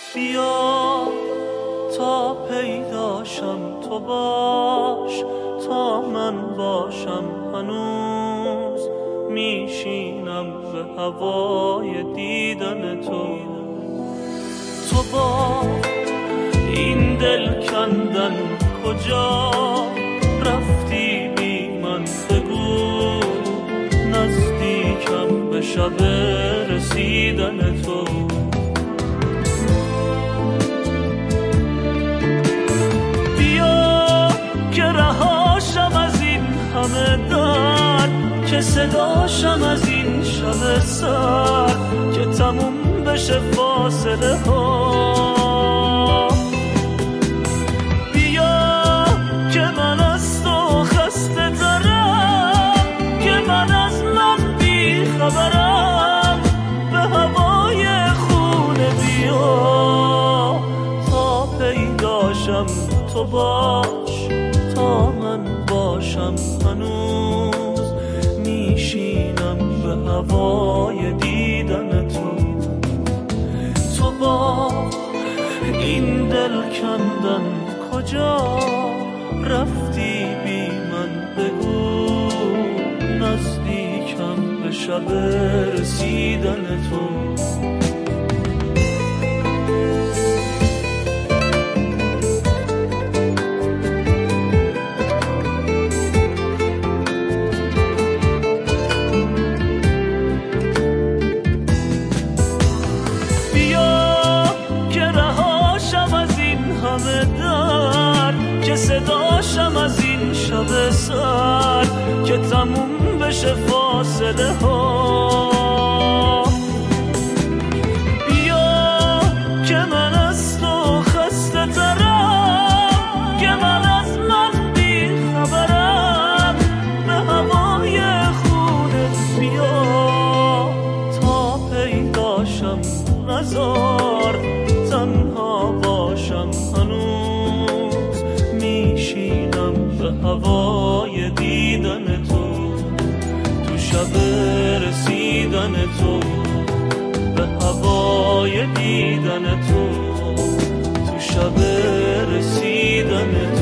بیا تا پیداشم تو باش، تا من باشم هنوز میشینم به هوای دیدن تو. تو با این دل کندن کجا رفتی بی من بگو، نزدیکم به شب رسیدن تو. بیا که رهاشم از این همه درد، که صداشم از این شب سر، که تموم بشه فاصله ها. بیا که من از تو خسته ترم، که من از من بی خبرم، به هوای خونه بیا تا پیداشم تو باش، تا من باشم هنوز میشینم به هوای دیدن تو. تو با این دل کندن کجا رفتی بی من بگو، نزدیکم به شب رسیدن تو. که صداشم از این شب سر، که تموم بشه فاصله ها. بیا که من از تو خسته ترم، که من از من بی خبرم، به هوای خودت بیا تا پیداشم، نزار تنها باشم هنوز میشینم به هوای دیدن تو. تو شب رسیدن تو، به هوای دیدن تو، تو شب رسیدن تو.